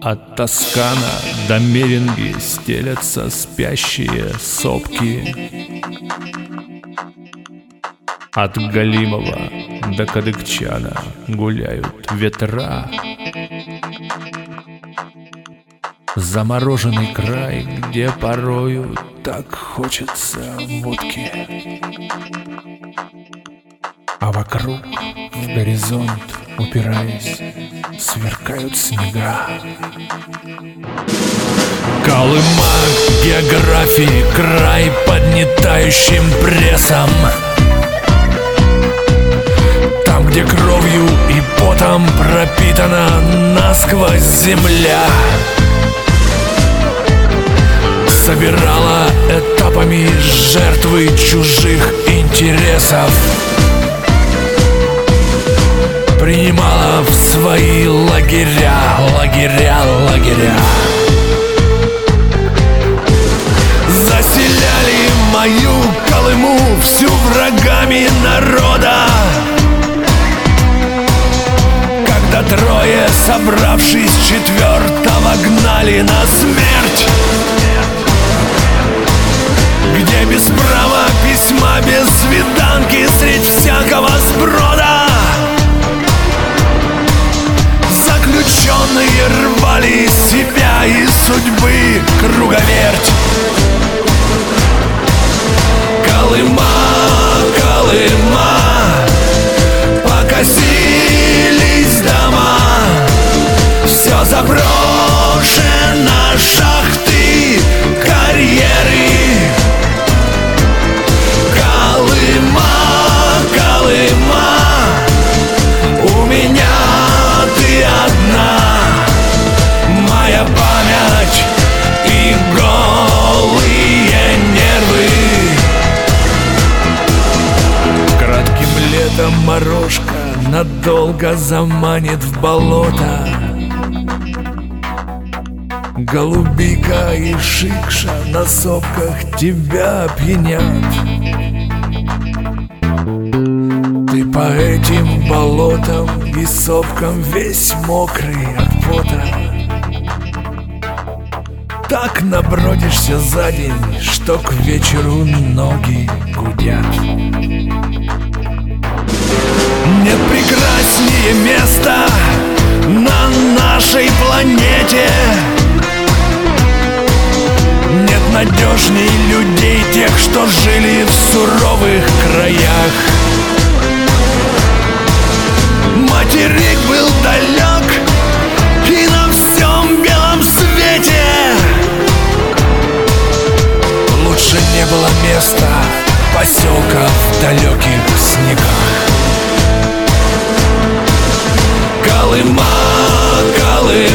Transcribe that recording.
От Тоскана до Меринги стелятся спящие сопки. От Галимова до Кадыкчана гуляют ветра. Замороженный край, где порою так хочется водки, а вокруг, в горизонт упираясь, сверкают снега. Колыма географии, край поднятающим прессом. Там, где кровью и потом пропитана насквозь земля, собирала этапами жертвы чужих интересов, принимала в свои лагеря. Заселяли мою Колыму всю врагами народа, когда трое, собравшись четвертого, гнали на смерть, где без права письма, без свиданки, средь всякого сброда заключенные рвали из себя и судьбы круговерть. Колыма, покосились дома, все заброшено, шахты, карьеры. Колыма, у меня ты одна, моя память и голые нервы. Кратким летом морожка надолго заманит в болото. Голубика и шикша на сопках тебя опьянят. Ты по этим болотам и сопкам весь мокрый от пота. Так набродишься за день, что к вечеру ноги гудят. Нет прекраснее места на нашей планете, нет надежней людей, тех, что жили в суровых краях. Материк был далек, и на всем белом свете лучше не было места поселка в далеких снегах. Колыма,